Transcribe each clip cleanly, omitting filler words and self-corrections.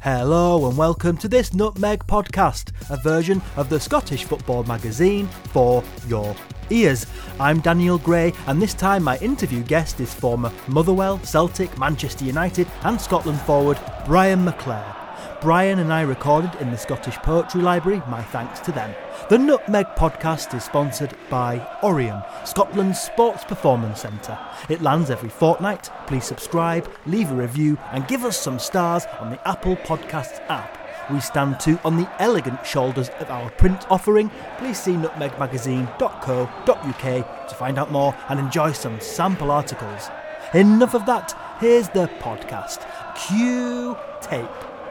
Hello and welcome to this Nutmeg podcast, a version of the Scottish football magazine for your ears. I'm Daniel Gray, and this time my interview guest is former Motherwell, Celtic, Manchester United and Scotland forward Brian McClair. Brian and I recorded in the Scottish Poetry Library, my thanks to them. The Nutmeg podcast is sponsored by Oriam, Scotland's sports performance centre. It lands every fortnight. Please subscribe, leave a review and give us some stars on the Apple Podcasts app. We stand too on the elegant shoulders of our print offering. Please see nutmegmagazine.co.uk to find out more and enjoy some sample articles. Enough of that, here's the podcast. Cue tape.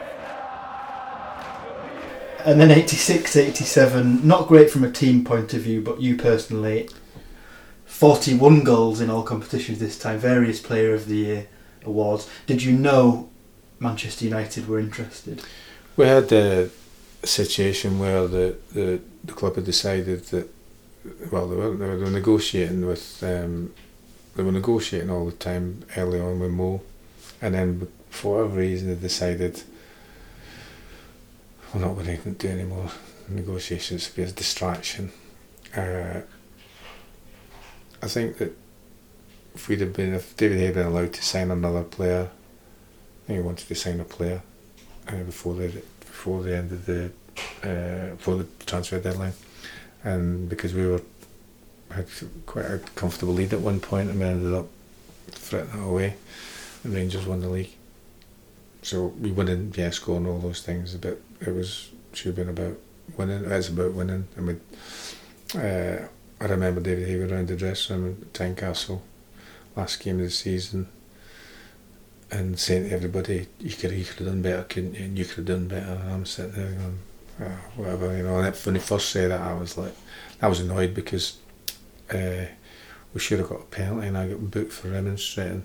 And then 86, 87, not great from a team point of view, but you personally, 41 goals in all competitions this time, various Player of the Year awards. Did you know Manchester United were interested? We had a situation where the club had decided that, well, they were negotiating with, they were negotiating all the time early on with Mo, and then for whatever reason they decided we're not going to do any more negotiations to be a distraction. I think that if David Hay had been allowed to sign another player, I think he wanted to sign a player before the end of before the transfer deadline, and because we had quite a comfortable lead at one point, and we ended up threatening it away. The Rangers won the league. So we wouldn't, scoring all those things, but should have been about winning. It's about winning. I remember David Hay around the dressing room at Tynecastle last game of the season and saying to everybody, you could have done better, couldn't you? And you could have done better. And I'm sitting there going, whatever, And when he first said that, I was annoyed because we should have got a penalty and I got booked for remonstrating.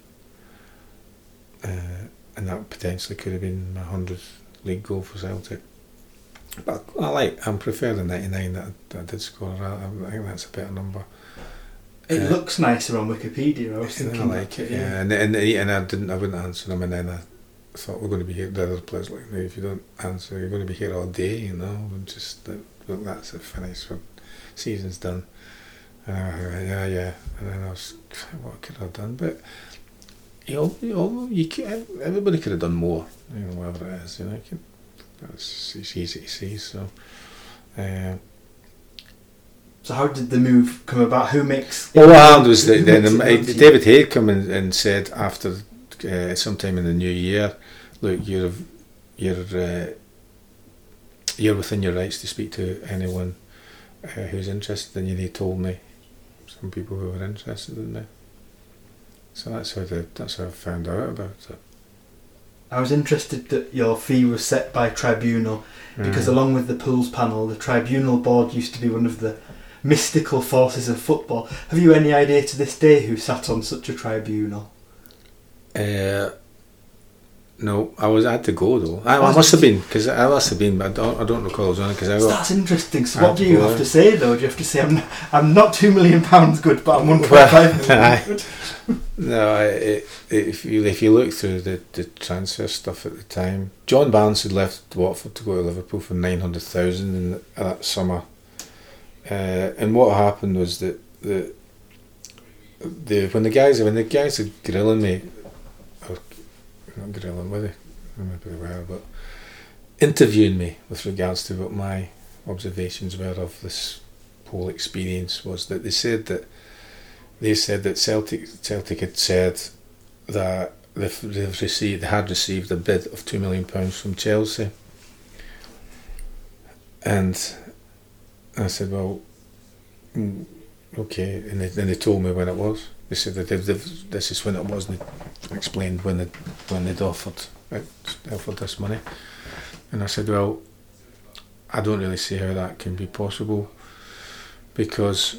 And that potentially could have been my 100th league goal for Celtic. But I prefer the 99 that I did score. I think that's a better number. It looks nicer on Wikipedia. I was thinking. I like it, yeah. And I wouldn't answer them, and then I thought we're going to be here. The other players like me, if you don't answer, you're going to be here all day, And just look, that's it, finished. Season's done. Yeah. And then I was, what could I have done? But everybody could have done more, whatever it is, it's easy to see. So how did the move come about? Who makes? Well, what happened was that then David Hay come in and said after sometime in the new year, look, you're within your rights to speak to anyone who's interested, and he told me some people who were interested in me. So that's how I found out about it. I was interested that your fee was set by tribunal because along with the pools panel, the tribunal board used to be one of the mystical forces of football. Have you any idea to this day who sat on such a tribunal? No, I had to go though. I must have been, but I don't recall. That's interesting. So what do you have to say though? Do you have to say I'm not £2 million good, but I'm 1.5 million good? No, if you look through the transfer stuff at the time, John Barnes had left Watford to go to Liverpool for 900,000 in that summer, and what happened was that when the guys are grilling me, or not grilling, were they? Maybe they were, but interviewing me with regards to what my observations were of this whole experience, was that they said that Celtic had said that they had received a bid of £2 million from Chelsea, and I said, well, okay, and then they told me when it was. They said that this is when it was, and they explained when they'd offered this money, and I said, well, I don't really see how that can be possible, because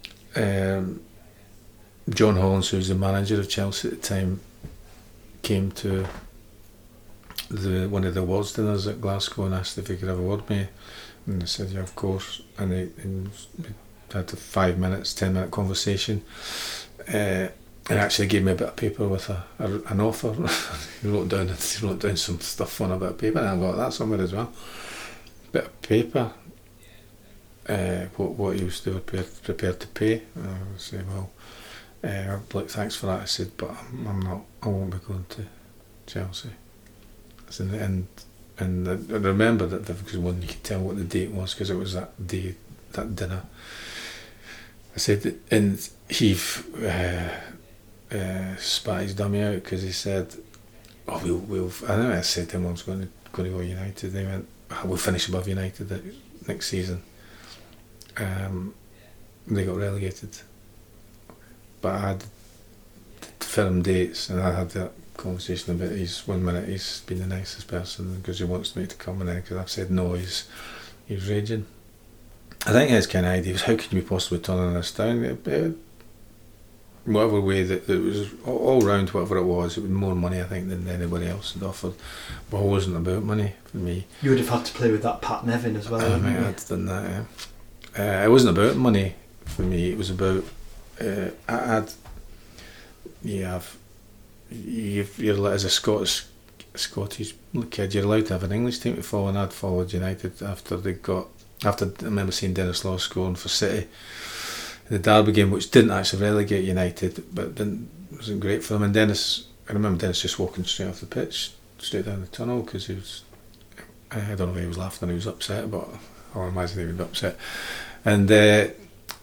John Hollins, who was the manager of Chelsea at the time, came to one of the awards dinners at Glasgow and asked if he could have a word with me, and I said, yeah, of course, and we had a 10-minute conversation, and actually gave me a bit of paper with an offer. he wrote down some stuff on a bit of paper, and I got that somewhere as well. Bit of paper. What he was prepared to pay. I say, well, look, thanks for that. I said, but I'm not. I won't be going to Chelsea. I said, and I remember that because one you could tell what the date was because it was that day, that dinner. I said, and he spat his dummy out because he said, "Oh, we'll." I know I said to him I was going to go United. They went, "We'll finish above United next season." They got relegated, but I had firm dates, and I had that conversation about one minute he's been the nicest person because he wants me to come, and then because I've said no, he's raging. I think his kind of idea was, how can you possibly turn this down? Whatever way that it was, all round whatever it was more money I think than anybody else had offered. But it wasn't about money for me. You would have had to play with that Pat Nevin as well. I might have done that. Yeah. It wasn't about money for me. It was about you're as a Scottish kid, you're allowed to have an English team to follow, and I'd followed United after I remember seeing Dennis Law scoring for City in the Derby game, which didn't actually relegate United, but wasn't great for them. And I remember Dennis just walking straight off the pitch, straight down the tunnel, because he was, I don't know if he was laughing or he was upset, but I imagine he would be upset. And then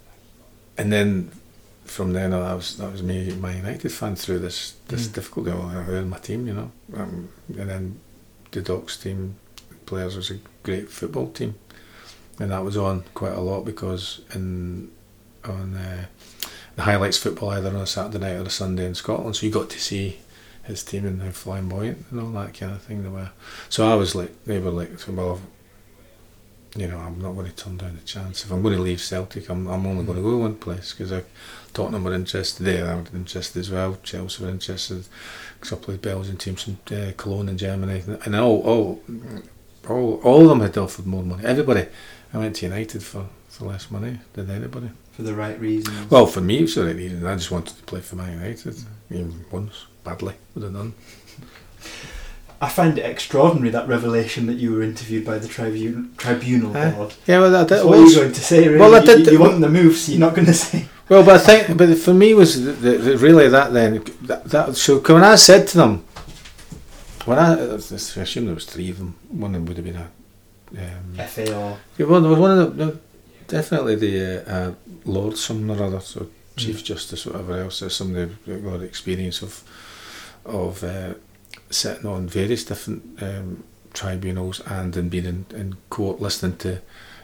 from then on, that was me, my United fan through this difficult game. I was in my team, and then the Docks team players was a great football team, and that was on quite a lot because on the highlights football either on a Saturday night or a Sunday in Scotland, so you got to see his team and how flamboyant and all that kind of thing they were. So I was like, they were like, well, I'm not going to turn down the chance. If I'm going to leave Celtic, I'm only going to go one place, because Tottenham were interested there, I was interested as well, Chelsea were interested, a couple of Belgian teams from Cologne in Germany, and all of them had offered more money. Everybody. I went to United for less money than anybody. For the right reasons? Well, for me it was the right reason. I just wanted to play for Man United. Even once, badly, would have done. I find it extraordinary, that revelation that you were interviewed by the tribunal board. Yeah, well, that what are you going to say, really? Well, you want the move, so you're not going to say. Well, but I think, but for me was really that then. That so when I said to them, I assume there was three of them. One of them would have been a FA or. Yeah, well, there was one of them. Definitely the Lord something or other, so Chief Justice, whatever else. There's somebody who got experience of sitting on various different tribunals and in being in court listening to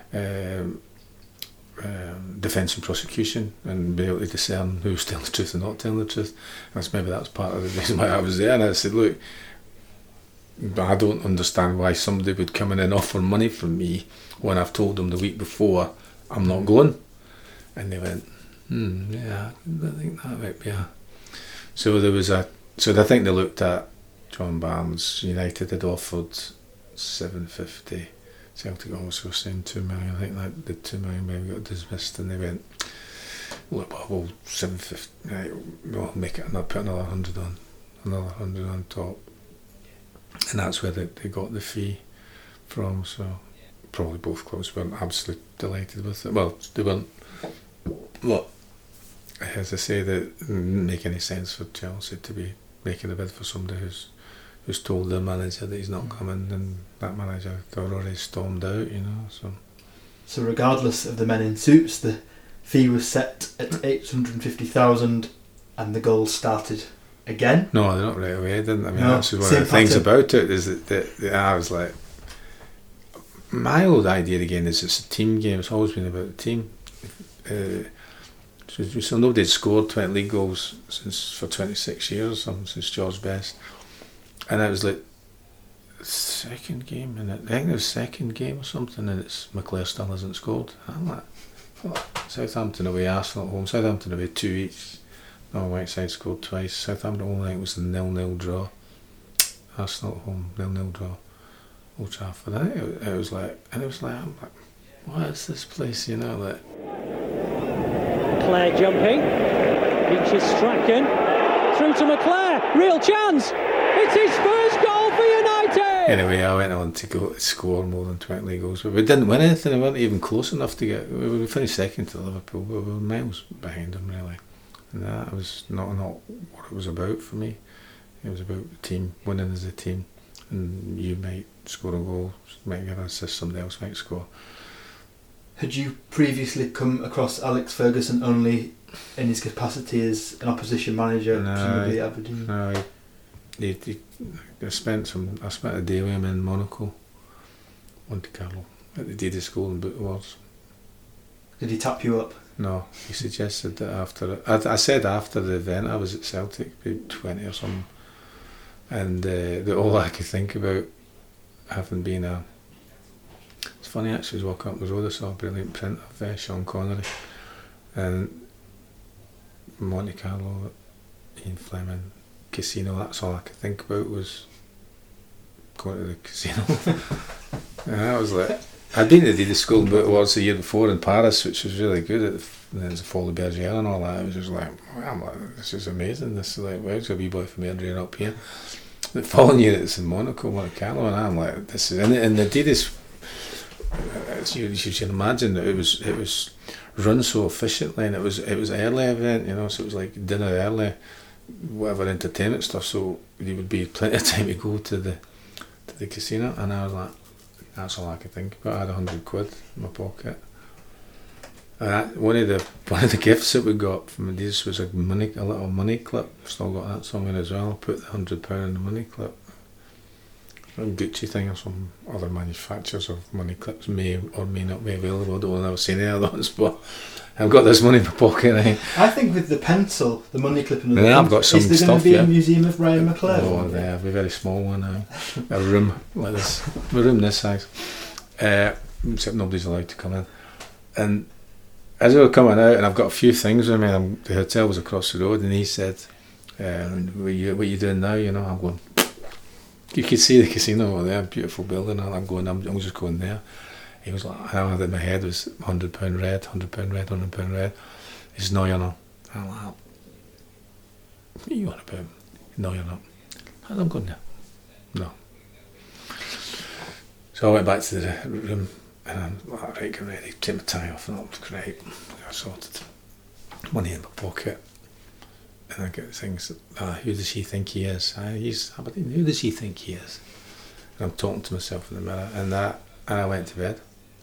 defence and prosecution and be able to discern who's telling the truth and not telling the truth. And maybe that was part of the reason why I was there. And I said, look, I don't understand why somebody would come in and offer money from me when I've told them the week before I'm not going. And they went, yeah, I think that might be So there was so I think they looked at John Barnes. United had offered $750. Celtic also saying $2 million. I think that the $2 million maybe got dismissed, and they went, look, well, $750. Right, we'll make it put another 100 on, another 100 on top, and that's where they got the fee from. So probably both clubs weren't absolutely delighted with it. Well, they weren't. Look, as I say, that didn't make any sense for Chelsea to be making a bid for somebody who's told their manager that he's not coming, and that manager had already stormed out, So regardless of the men in suits, the fee was set at $850,000, and the goals started again. No, they're not right away, didn't they? I mean, no, that's one of the things about it is that I was like, my old idea again is it's a team game. It's always been about the team. So nobody had scored 20 league goals for 26 years, since George Best. And it was like second game, and I think it was second game or something, and it's McClare still hasn't scored. I'm like, Southampton away, Arsenal at home. Southampton away 2 each. No, Whiteside scored twice. Southampton home, I think it was a 0-0 draw. Arsenal at home, 0-0 draw. Old Trafford. I think it was like, I'm like, what is this place? Clare jumping, reaches Strachan. through to McClare. Real chance. It's his first goal for United. Anyway, I went on to go to score more than 20 goals, but we didn't win anything. We weren't even close enough to get. We finished second to Liverpool, but we were miles behind them really. And that was not what it was about for me. It was about the team, winning as a team, and you might score a goal, might get an assist, somebody else might score. Had you previously come across Alex Ferguson only in his capacity as an opposition manager, presumably at Aberdeen? No, I spent a day with him in Monaco, Monte Carlo, at the Didier School in Boot Awards. Did he tap you up? No, he suggested that after. I said after the event I was at Celtic, about 20 or something, and all I could think about, having been a. It's funny actually, I was walking up the road, I saw a brilliant print of Sean Connery, and Monte Carlo, Ian Fleming, casino. That's all I could think about was going to the casino. And I was like, I'd been to the school but awards the year before in Paris, which was really good. There's the Folie Bergère and all that. I was just like, I'm like, this is amazing. This is like, well, it's a wee boy from Adrian up here. The following year it's in Monaco, Monte Carlo, and I'm like, this is, and the Adidas. You should imagine that it was run so efficiently, and it was early event, you know, so it was like dinner early, whatever entertainment stuff. So there would be plenty of time to go to the casino, and I was like, that's all I could think about. I had £100 in my pocket. And one of the gifts that we got from Adidas was a little money clip. I've still got that somewhere as well. I put the £100 in the money clip. A Gucci thing or some other manufacturers of money clips may or may not be available. I don't want to ever see any of those, but I've got this money in my pocket. I think with the pencil, the money clip and the pencil, I've got some is there stuff, going to be a museum of Ryan McClare? Oh, they have a very small one now. A room like this. A room this size. Except nobody's allowed to come in. And as we were coming out, and I've got a few things with me, the hotel was across the road, and he said, what are you doing now? You know, I'm going, you could see the casino over there, beautiful building, and I'm just going there. He was like, I had in my head was £100 red, £100 red, £100 red. He says, no, you're not. I'm like, what are you on about? No, you're not. And I'm going there. No. So I went back to the room, and I'm like, right, get ready, take my tie off, and that was great. I sorted. Money in my pocket. And I get things, who does he think he is? He's Aberdeen, who does he think he is? And I'm talking to myself in the mirror, and I went to bed.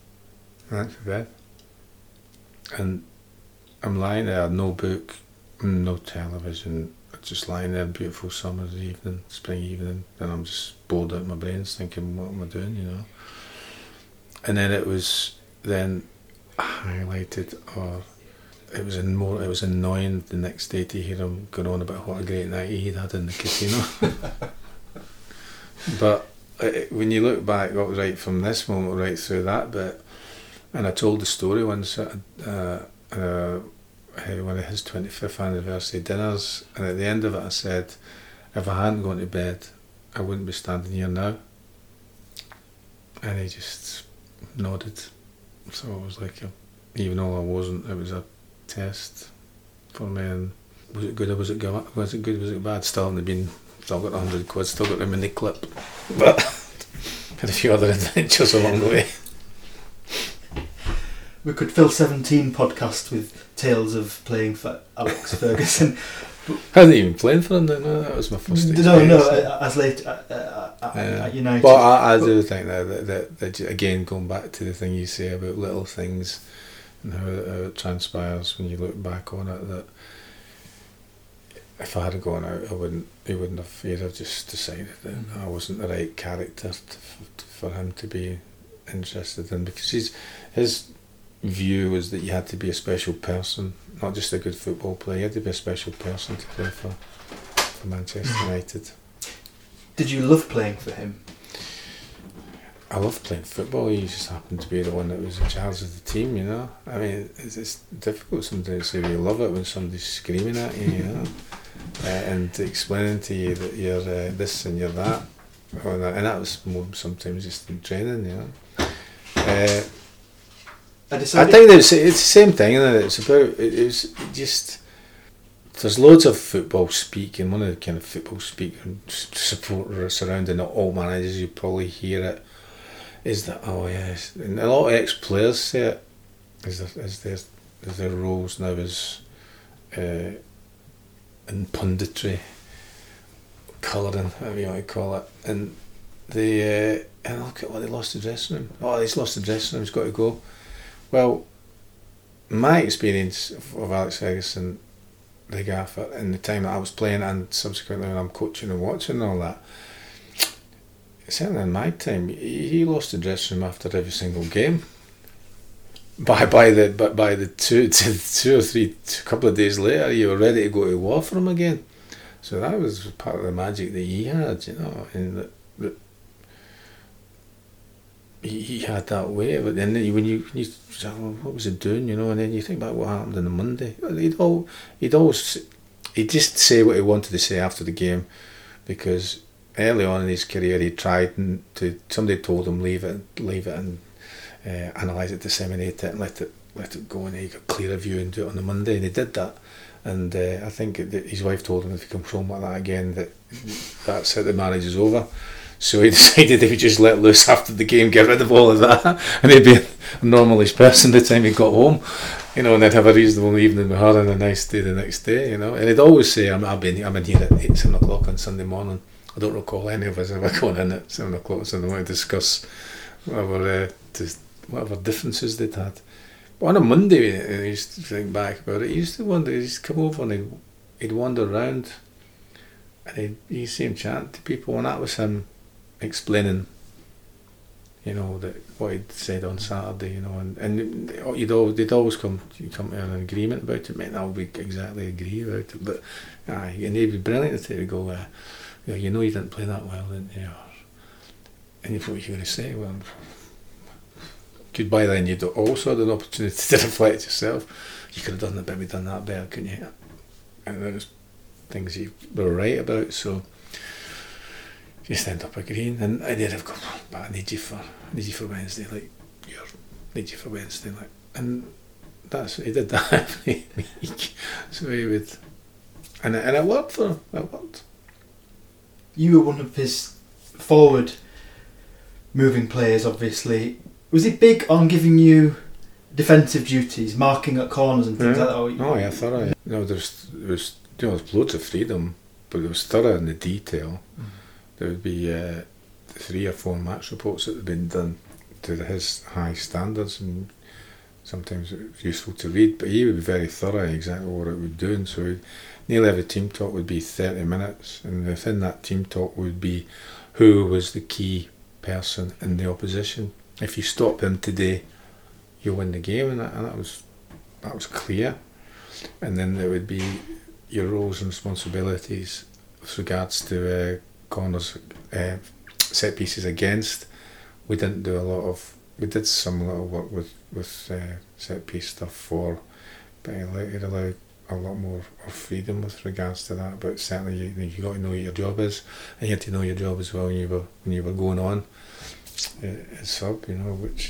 And I'm lying there, no book, no television, just lying there, beautiful summer's evening, spring evening, and I'm just bored out of my brains thinking, what am I doing, you know? And then it was then highlighted, or it was annoying the next day to hear him going on about what a great night he'd had in the casino. But when you look back, what was right from this moment right through that bit, and I told the story once at one of his 25th anniversary dinners, and at the end of it I said, if I hadn't gone to bed, I wouldn't be standing here now. And he just nodded. So it was like, even though I wasn't, it was a test for me. And was it good or was it good? Was it bad? Still got £100, still got the mini clip, but had a few other adventures along the way. We could fill 17 podcasts with tales of playing for Alex Ferguson. I wasn't even playing for him then. No, that was my first experience. No, as late at United. But I do think that again, going back to the thing you say about little things and how it transpires when you look back on it, that if I had gone out, he wouldn't have. He'd have just decided that I wasn't the right character for him to be interested in, because his view was that you had to be a special person, not just a good football player. You had to be a special person to play for Manchester United. Did you love playing for him? I loved playing football. He just happened to be the one that was in charge of the team, you know. I mean, it's difficult sometimes to say you love it when somebody's screaming at you, you know, and explaining to you that you're this and you're that, and that was more sometimes just in training, you know. I think it's the same thing, isn't it? It's about, it was just there's loads of football speak, and one of the kind of football speak and support surrounding all managers, you probably hear it, is that, oh yes, and a lot of ex-players say it, is their roles now as in punditry, colouring, whatever you want to call it, and look at what they lost the dressing room. Oh, he's lost the dressing room, he's got to go. Well, my experience of Alex Ferguson, the gaffer, in the time that I was playing and subsequently when I'm coaching and watching and all that, certainly in my time, he lost the dressing room after every single game. By the two or three, couple of days later, you were ready to go to war for him again. So that was part of the magic that he had, you know, and that he had that way. But then when you say, well, what was he doing, you know, and then you think about what happened on the Monday. He'd just say what he wanted to say after the game, because early on in his career he tried somebody told him leave it and analyse it, disseminate it, and let it go, and he got a clearer view and do it on the Monday, and he did that. And I think his wife told him if he comes home like that again, that's it, the marriage is over. So he decided he would just let loose after the game, get rid of all of that, and he'd be a normalish person by the time he got home, you know, and they'd have a reasonable evening with her and a nice day the next day, you know. And he'd always say, I'm in here at 7 o'clock on Sunday morning. I don't recall any of us ever going in at 7 o'clock on Sunday morning to discuss whatever differences they'd had. But on a Monday, I used to think back about it, he used to wonder, he'd come over and he'd wander around and he'd see him chatting to people, and that was him explaining, you know, that what he'd said on Saturday, you know, and they'd always come to an agreement about it. Might not be exactly agree about it, but and he'd be brilliant at it. He'd go, you know, you didn't play that well, didn't you? And you thought, what you were going to say? Well, by then you'd also had an opportunity to reflect yourself. You could have done that, maybe done that better, couldn't you? And there was things you were right about, so you just end up agreeing. And I did have gone, but I need you for Wednesday, need you for Wednesday, and he did that every week. So he would, and it worked for him. It worked. You were one of his forward moving players, obviously. Was he big on giving you defensive duties, marking at corners and things like that? Oh yeah, thorough. No, there was loads of freedom, but it was thorough in the detail. There would be 3 or 4 match reports that had been done to his high standards, and sometimes it was useful to read, but he would be very thorough in exactly what it would do. And so nearly every team talk would be 30 minutes, and within that team talk would be who was the key person in the opposition. If you stop him today, you'll win the game, and that was clear. And then there would be your roles and responsibilities with regards to corners, set pieces against. We didn't do we did some little work with set piece stuff for, but it allowed a lot more of freedom with regards to that. But certainly you got to know what your job is, and you had to know your job as well when you were going on as sub, you know,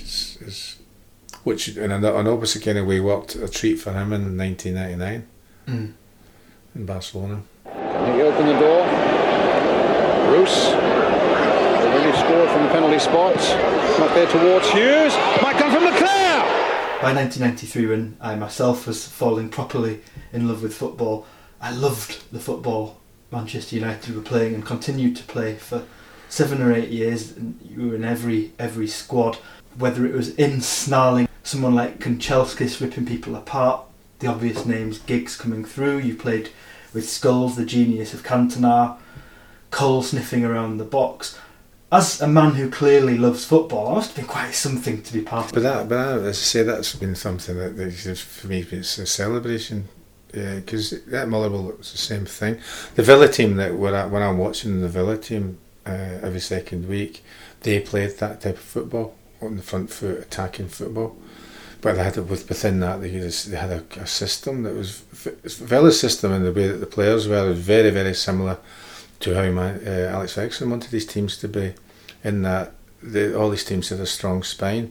which in an opposite kind of way worked a treat for him in 1999 in Barcelona. He opened the door. Bruce already scored from the penalty spot. Not there towards Hughes. Might come from Leclerc. By 1993, when I myself was falling properly in love with football, I loved the football Manchester United were playing and continued to play for 7 or 8 years, and you were in every squad, whether it was in snarling someone like Kanchelskis ripping people apart, the obvious names, Giggs coming through. You played with Scholes, the genius of Cantona, Cole sniffing around the box. As a man who clearly loves football, it must have been quite something to be part of. But as I say, that's been something that for me it's a celebration. Because at Motherwell it was the same thing. The Villa team that when I'm watching the Villa team every second week, they played that type of football, on the front foot, attacking football. But they had within that they had a system that was Villa's system, and the way that the players were was very, very similar to how Alex Ferguson wanted his teams to be. In that all these teams had a strong spine,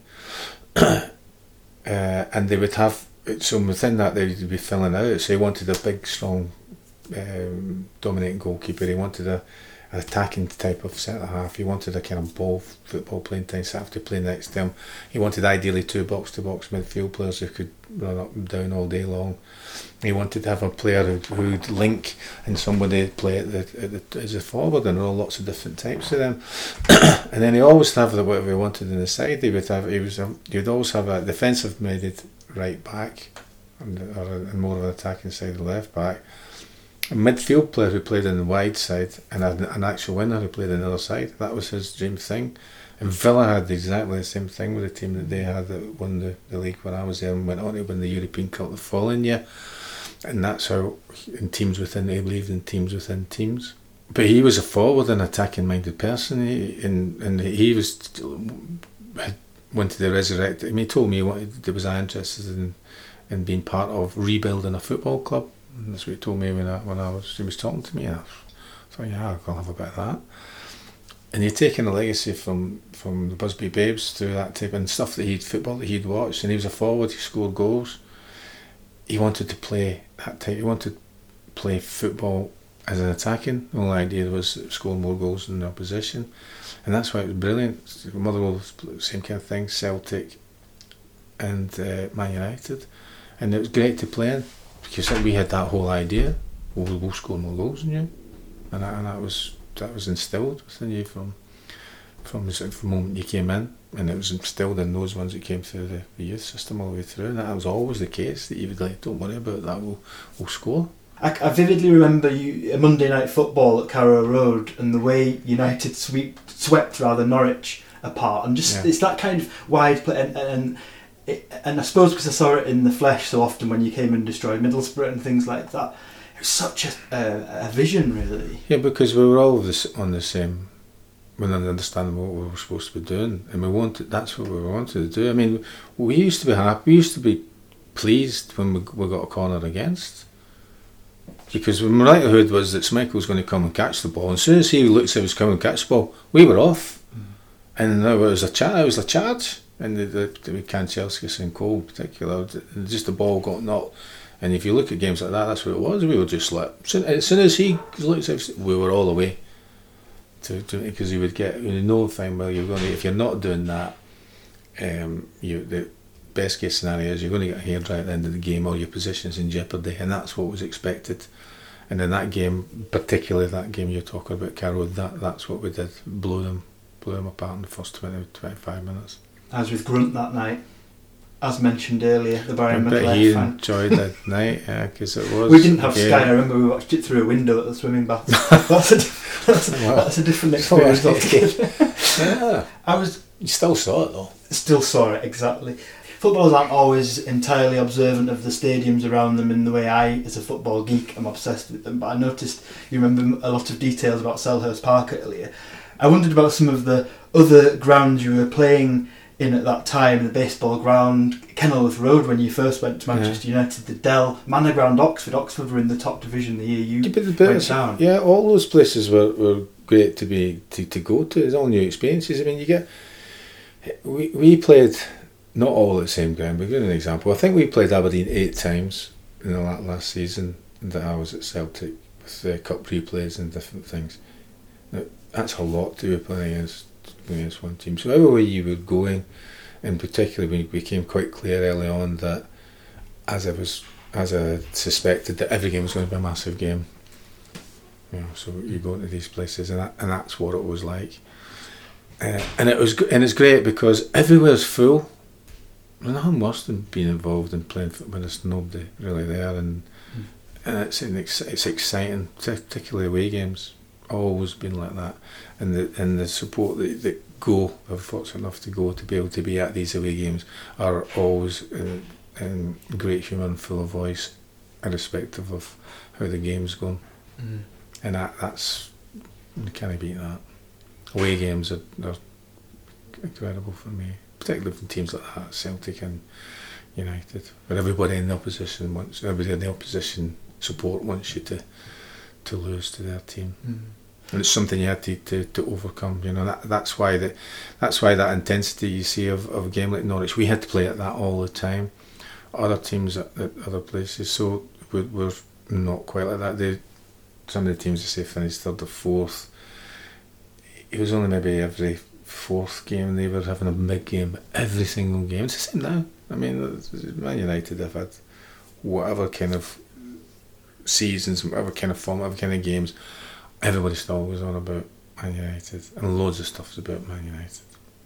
and they would have. So within that, they would be filling out. So he wanted a big, strong dominating goalkeeper. He wanted an attacking type of centre half. He wanted a kind of football playing time, so after playing next to him. He wanted ideally 2 box-to-box midfield players who could run up and down all day long. He wanted to have a player who'd link and somebody play as a forward, and there were lots of different types of them. And then he always have whatever he wanted in the side. You'd always have a defensive minded right back, and more of an attacking side, the left back. A midfield player who played in the wide side, and an actual winner who played on the other side. That was his dream thing. And Villa had exactly the same thing with the team that they had that won the league when I was there, and went on to win the European Cup the following year. And that's how, in teams within, they believed in teams within teams. But he was a forward and attacking minded person, and he wanted to resurrect. I mean, he told me there was interested in being part of rebuilding a football club. And that's what he told me when he was talking to me. I thought, yeah, I'll have a bit of that. And he'd taken a legacy from the Busby Babes through that type and stuff football that he'd watched, and he was a forward. He scored goals. He wanted to play that type. He wanted to play football as an attacking. The only idea was scoring more goals than the opposition, and that's why it was brilliant. Motherwell, same kind of thing. Celtic and Man United, and it was great to play in because we had that whole idea. We'll score more goals than you, and that was instilled within you from the moment you came in, and it was instilled in those ones that came through the youth system all the way through, and that was always the case, that you would like, don't worry about that, we'll score. I vividly remember a Monday night football at Carrow Road and the way United swept Norwich apart, and just it's that kind of wide play, and I suppose because I saw it in the flesh so often when you came and destroyed Middlesbrough and things like that, it was such a vision, really. Yeah, because we were all on the same, we didn't understand what we were supposed to be doing, and that's what we wanted to do. I mean, we used to be happy, we used to be pleased when we got a corner against, because the likelihood was that Schmeichel was going to come and catch the ball, and as soon as he looked as if he was coming to catch the ball, we were off. And there was a charge, and the Kanchelskis and Cole in particular, just the ball got knocked. And if you look at games like that, that's what it was. We were just like, as soon as he looked at it, we were all away. Because you would get, fine, well, you're going to, if you're not doing that, the best case scenario is you're going to get a hairdryer at the end of the game, or your position's in jeopardy, and that's what was expected. And in that game, particularly that game you're talking about, Carrow, that's what we did, blew them apart in the first 20-25 minutes. As with Grunt that night, as mentioned earlier, the Barry McLeod he fan. enjoyed that night, because it was. We didn't have Sky. I remember we watched it through a window at the swimming bath. That's a different experience altogether. Yeah, you still saw it though. Still saw it, exactly. Footballers aren't always entirely observant of the stadiums around them in the way I, as a football geek, am obsessed with them. But I noticed you remember a lot of details about Selhurst Park earlier. I wondered about some of the other grounds you were playing in at that time, the baseball ground, Kenilworth Road when you first went to Manchester United, the Dell, Manor Ground, Oxford were in the top division the year you went down. Yeah, all those places were great to go to. It's all new experiences. I mean, we played not all at the same ground, but give an example. I think we played Aberdeen 8 times in the last season that I was at Celtic, with cup replays and different things. Now, that's a lot to be playing against one team. So everywhere you were going, in particular, we became quite clear early on that, as I suspected, that every game was going to be a massive game. So you go into these places, and that's what it was like. And it's great because everywhere's full. There's nothing worse than being involved in playing football when there's nobody really there, and it's exciting, particularly away games. Always been like that, and the support that are fortunate enough to go to be able to be at these away games are always great humour and full of voice, irrespective of how the game's going. And that's, you can't beat that. Away games are incredible for me, particularly from teams like that, Celtic and United, where everybody in the opposition support wants you to lose to their team. And it's something you had to overcome. That's why that intensity you see of a game like Norwich, we had to play at that all the time. Other teams at other places, so we're not quite like that. some of the teams, say, finished third or fourth. It was only maybe every fourth game they were having a big game every single game. It's the same now. I mean, Man United have had whatever kind of seasons, whatever kind of form, whatever kind of games, everybody still was on about Man United, and loads of stuff was about Man United.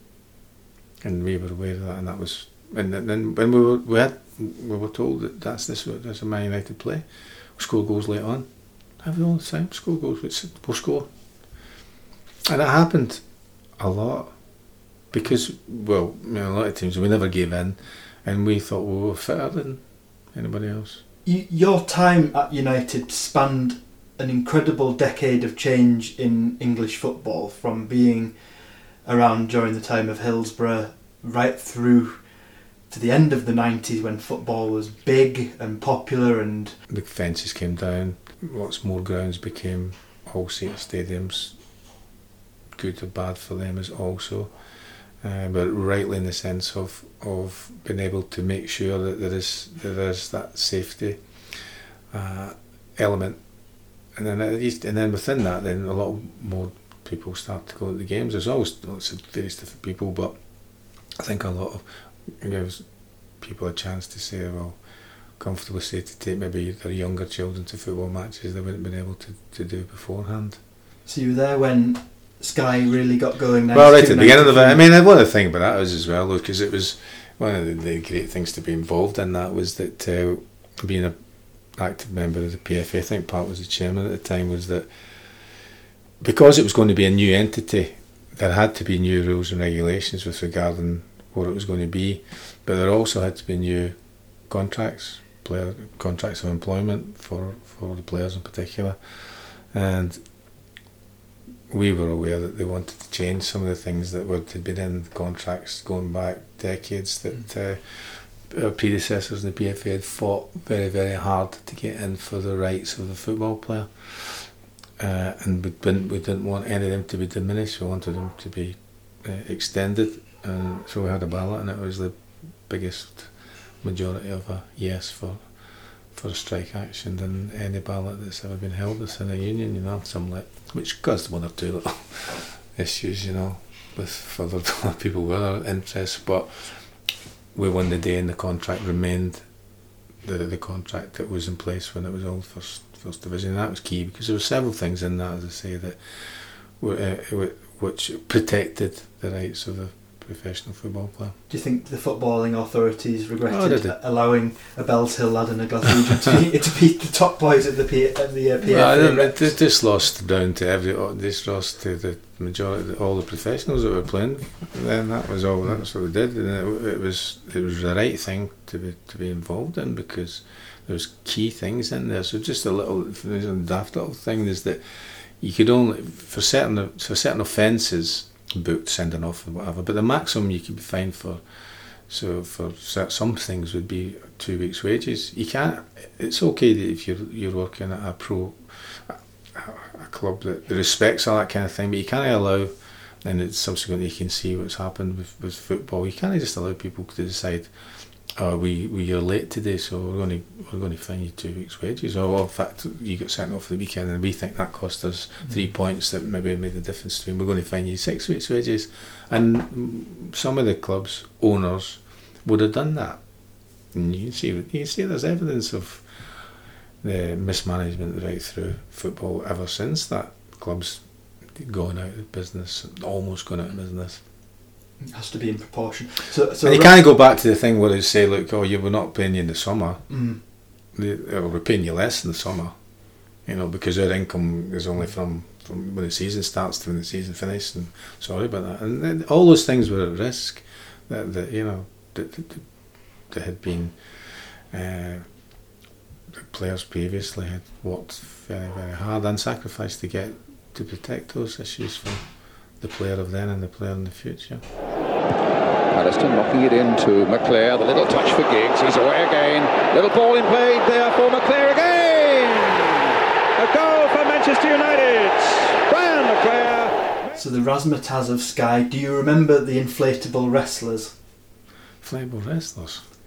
And we were aware of that, and that was, and then when we were told that that's a Man United play, we score goals late on. Have we all the time? Score goals, we'll score. And it happened a lot because, well, you know, a lot of teams, we never gave in, and we thought we were fitter than anybody else. Your time at United spanned an incredible decade of change in English football, from being around during the time of Hillsborough right through to the end of the 90s, when football was big and popular, and the fences came down, lots more grounds became all-seater stadiums. Good or bad for them is also, but rightly in the sense of being able to make sure that there is that safety element, and then within that, then a lot more people start to go to the games. There's always lots of various different people, but I think a lot of gives people a chance to say, well, comfortably say to take maybe their younger children to football matches they wouldn't have been able to do beforehand. So you were there when Sky really got going. Well, right at the beginning of it. I mean, one of the things about that was as well, because it was one of the great things to be involved in. That was that being an active member of the PFA, I think Pat was the chairman at the time, was that because it was going to be a new entity, there had to be new rules and regulations with regarding what it was going to be, but there also had to be new contracts, player contracts of employment for the players in particular, and we were aware that they wanted to change some of the things that had been in contracts going back decades, that our predecessors in the PFA had fought very, very hard to get in for the rights of the football player, and we didn't want any of them to be diminished. We wanted them to be extended, and so we had a ballot, and it was the biggest majority of a yes for a strike action than any ballot that's ever been held within a union, you know, which caused one or two little issues, you know, with further people with other interests, but we won the day, and the contract remained the contract that was in place when it was all first division, and that was key because there were several things in that, as I say, that which protected the rights of the professional football player. Do you think the footballing authorities regretted allowing a Bells Hill lad and a Glaswegian to beat the top boys at the PFA? Well, they just lost down to lost to the majority, all the professionals that were playing. And then that was all. That's what they did, and it was the right thing to be involved in, because there was key things in there. So just a daft little thing is that you could only for certain offences, booked, sending off and whatever, but the maximum you could be fined for some things would be 2 weeks' wages. You can't. It's okay that if you're working at a club that respects all that kind of thing, but you can't allow, and it's subsequently you can see what's happened with football. You can't just allow people to decide, you're late today, so we're going to fine you 2 weeks' wages, or in fact you got sent off for the weekend and we think that cost us 3 points that maybe made the difference to him. We're going to fine you 6 weeks' wages, and some of the clubs owners would have done that. And you can see there's evidence of the mismanagement right through football ever since that. Clubs going out of business, almost going out of business. It has to be in proportion. So and you can't go back to the thing where they say, look, we're not paying you in the summer, we're paying you less in the summer, you know, because our income is only from when the season starts to when the season finishes, and sorry about that. And then all those things were at risk that you know, that had been the players previously had worked very, very hard and sacrificed to protect those issues from the player of then and the player in the future. Patterson knocking it into McClare, the little touch for Giggs, he's away again, little ball in play there for McClare again! A goal for Manchester United! Brian McClare! So the razzmatazz of Sky, do you remember the inflatable wrestlers? Inflatable wrestlers?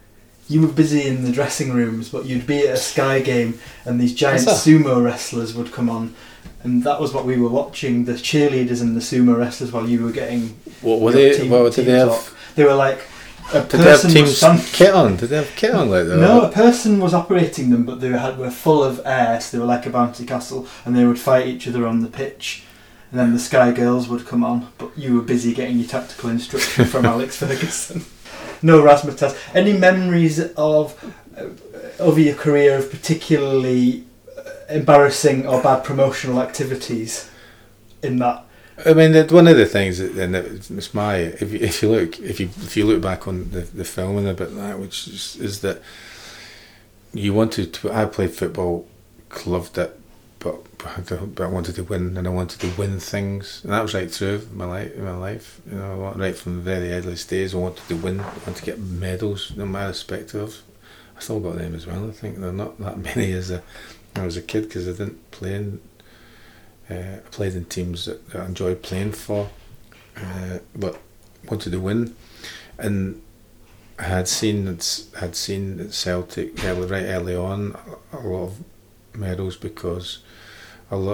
you were busy in the dressing rooms, but you'd be at a Sky game and these giant sumo wrestlers would come on, and that was what we were watching, the cheerleaders and the sumo wrestlers, while you were getting... What were they? What did they have? They were like... Did they have teams kit on? Did they have kit on like that? No, a person was operating them, but they were full of air, so they were like a bouncy castle, and they would fight each other on the pitch. And then the Sky Girls would come on, but you were busy getting your tactical instruction from Alex Ferguson. No razzmatazz. Any memories of your career of particularly embarrassing or bad promotional activities in that? I mean, one of the things, and it's my, if you look back on the filming about that, which is that you wanted to. I played football, loved it, but I wanted to win, and I wanted to win things, and that was right through my life. You know, right from the very earliest days, I wanted to win. I wanted to get medals, no matter respective. I still got them as well. I think they're not that many as I was a kid, because I didn't play in. I played in teams that I enjoyed playing for, but wanted to win, and I had seen at Celtic right early on a lot of medals, because quite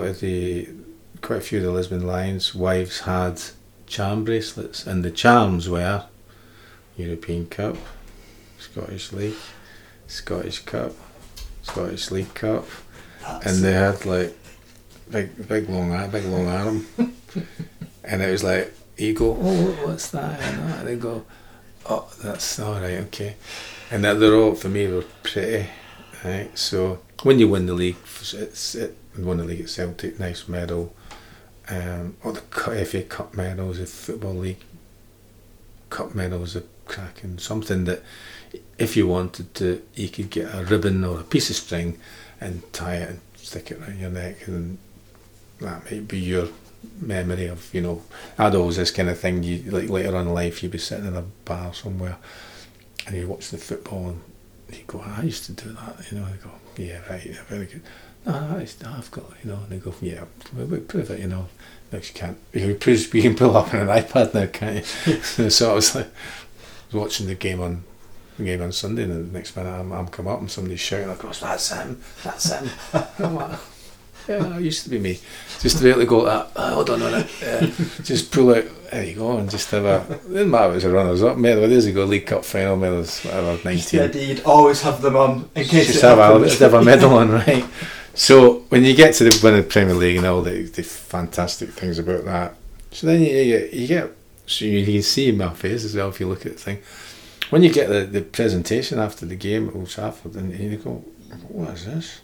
a few of the Lisbon Lions wives had charm bracelets, and the charms were European Cup, Scottish League, Scottish Cup, Scottish League Cup, and they had like big long arm, and it was like, you go, oh, what's that? And they go, oh, that's all right, okay. And they're all, for me, were pretty, right? So when you win the league, won the league at Celtic, nice medal. Or the FA Cup medals, the Football League Cup medals are cracking. Something that, if you wanted to, you could get a ribbon or a piece of string and tie it and stick it around your neck, and that might be your memory of, you know, I'd always this kind of thing. You like later on in life, you'd be sitting in a bar somewhere and you watch the football and you go, I used to do that, you know. They go, yeah, right, yeah, very good. No, I've got, you know. And they go, yeah, we'll prove it, you know. No, you can't. You can pull up on an iPad now, can't you? So I was watching the game on Sunday, and the next minute I'm come up and somebody's shouting across, that's him. I'm like, yeah, that used to be me. Just to be able to go like that, hold on a minute, just pull out, there you go, and just have it didn't matter if it was a runners-up medal, it is a League Cup final medals, whatever, 19. Yeah, you'd always have them on in case just have a medal on, right? So when you get to the winning Premier League and all the fantastic things about that, so then you get, so you can see my face as well if you look at the thing. When you get the presentation after the game at Old Trafford, and you go, what is this?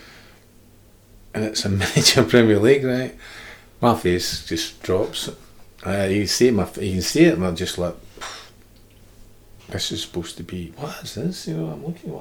And it's a miniature Premier League, right? My face just drops. You can see it, and I'm just like, this is supposed to be, what is this? You know, I'm looking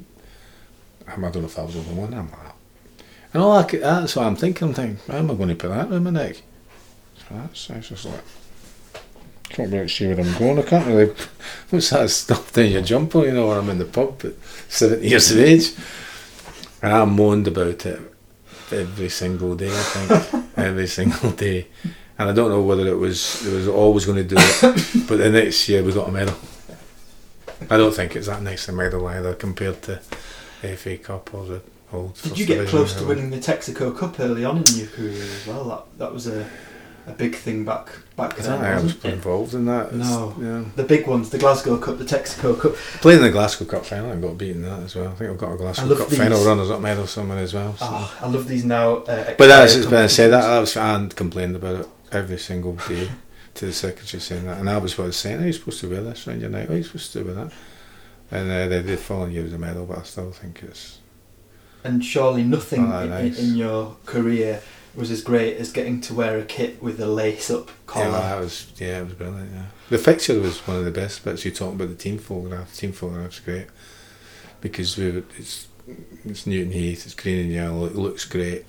at I don't know if I was the only one. I'm like, and all that's what I'm thinking. How am I going to put that around my neck? So that's just like, can't really see where I'm going. I can't really. What's that stuff down your jumper? You know, where I'm in the pub at 70 years of age, and I moaned about it every single day. I think every single day, and I don't know whether it was always going to do it, but the next year we got a medal. I don't think it's that nice a medal either compared to FA Cup or the old. Did you get close to winning the Texaco Cup early on in your career as well? That was a big thing back then. I was involved in that. No, yeah. The big ones, the Glasgow Cup, the Texaco Cup. Played in the Glasgow Cup final and got beaten that as well. I think I've got a Glasgow Cup final runners-up medal somewhere as well. So. Oh, I love these now. But that's when I said that was, and complained about it every single day to the secretary saying that, and I was what I was saying. Are you supposed to wear this around your neck? Are you supposed to do with that? And they following you with the medal, but I still think it's. And surely nothing in your career was as great as getting to wear a kit with a lace-up collar. Yeah, it was brilliant. Yeah, the fixture was one of the best bits. You talking about the team photograph. The team photograph's great because it's Newton Heath, it's green and yellow. It looks great,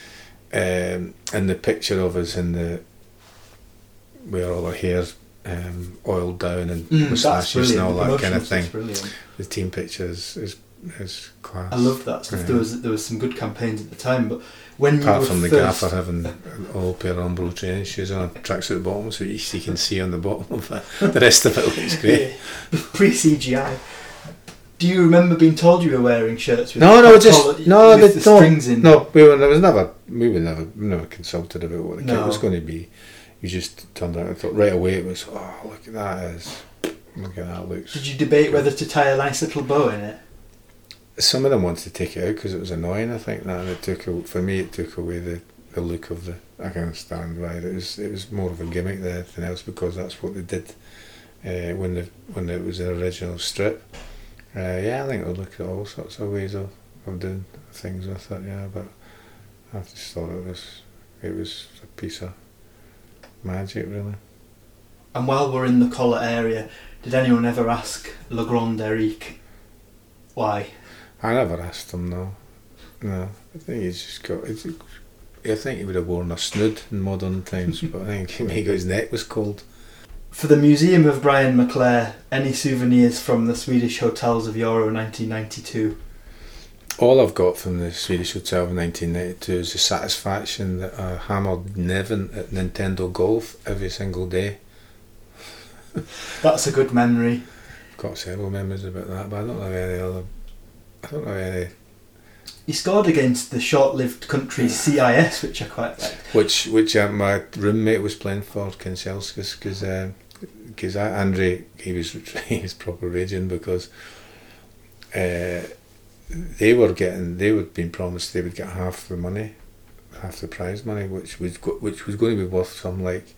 and the picture of us in where all our hair's oiled down and moustaches and all that kind of thing. The team picture is class. I love that stuff. Yeah. There was some good campaigns at the time, but when apart from the gaffer having all pair of Umbro training shoes on, tracks at the bottom, so you can see on the bottom of it. The rest of it looks great. Pre-CGI. Do you remember being told you were wearing shirts with the strings in? No, we never consulted about what the kit was going to be. You just turned out. I thought right away it was. Oh, look at that looks. Did you debate whether to tie a nice little bow in it? Some of them wanted to take it out because it was annoying. I think that, and it took away the look of the. I can understand why it was more of a gimmick than anything else, because that's what they did when it was an original strip. I think we'll look at all sorts of ways of doing things with it. Yeah, but I just thought it was a piece of magic, really. And while we're in the collar area, did anyone ever ask Le Grand Eric why? I never asked him. No. I think he's just got. I think he would have worn a snood in modern times, but I think maybe his neck was cold. For the Museum of Brian McClair, any souvenirs from the Swedish hotels of Euro 1992? All I've got from the Swedish hotel of 1992 is the satisfaction that I hammered Nevin at Nintendo Golf every single day. That's a good memory. I've got several memories about that, but I don't have any. He scored against the short-lived country CIS, which I quite liked. Which my roommate was playing for, Kinselskis, because Andre, he was proper raging because they were being promised they would get half the prize money, which was going to be worth something like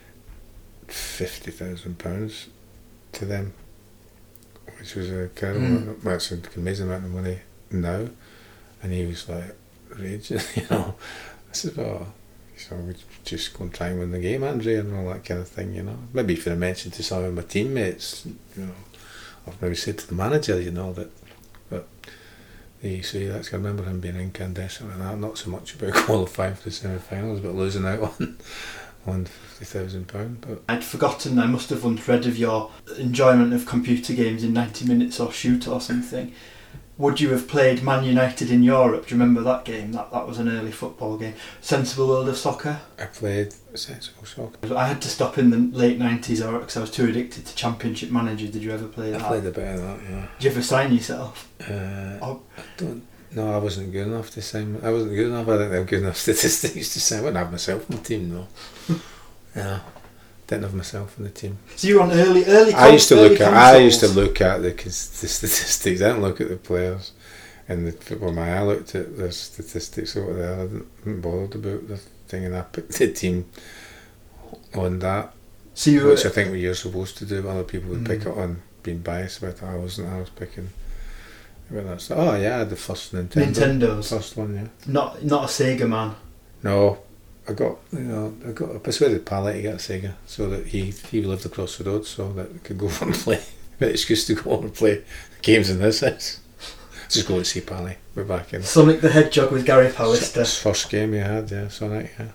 £50,000 to them, which was a that's an amazing amount of money now. And he was like raging, I said, so we just go and try and win the game, Andre, and all that kind of thing, Maybe if I mentioned to some of my teammates, I've maybe said to the manager, that. But I remember him being incandescent and that. Not so much about qualifying for the semi-finals, but losing out on £50,000. But I'd forgotten. I must have once read of your enjoyment of computer games in 90 Minutes or Shoot or something. Would you have played Man United in Europe? Do you remember that game? That was an early football game. Sensible World of Soccer? I played Sensible Soccer. I had to stop in the late 90s because I was too addicted to Championship Manager. Did you ever play that? I played a bit of that, yeah. Did you ever sign yourself? I wasn't good enough to sign. I wasn't good enough. I didn't have good enough statistics to sign. I wouldn't have myself in the team, though. Yeah. Didn't have myself in the team. So you were on early. I used to look at the statistics. I didn't look at the players in the football. I looked at the statistics over there. I didn't bothered about the thing, and I picked the team on that. Which I think you're supposed to do. Other people would pick it on being biased about it. I wasn't. I was picking about that stuff. I had the first Nintendo's first one, yeah. Not a Sega man. No. I persuaded Pallet to get a Sega so that he lived across the road, so that he could go over and play. An excuse to go over and play games in this house. Just go and see Pallet. We're back in. Sonic the Hedgehog with Gary Pallister. First game he had, yeah, Sonic, yeah.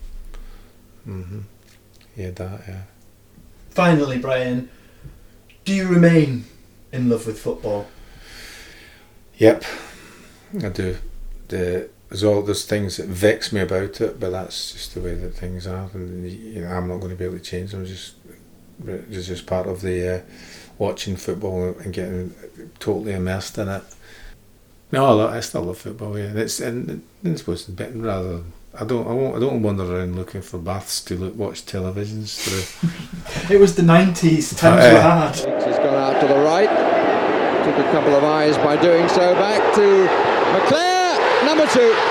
He had that, yeah. Finally, Brian, do you remain in love with football? Yep, I do. There's things that vex me about it, but that's just the way that things are, and I'm not going to be able to change them. It's just part of the watching football and getting totally immersed in it. No, I still love football, yeah. It's supposed to be rather. I don't wander around looking for baths to watch televisions through. It was the 90s. Times were hard. He's gone out to the right. Took a couple of eyes by doing so. Back to McClair. Number 2.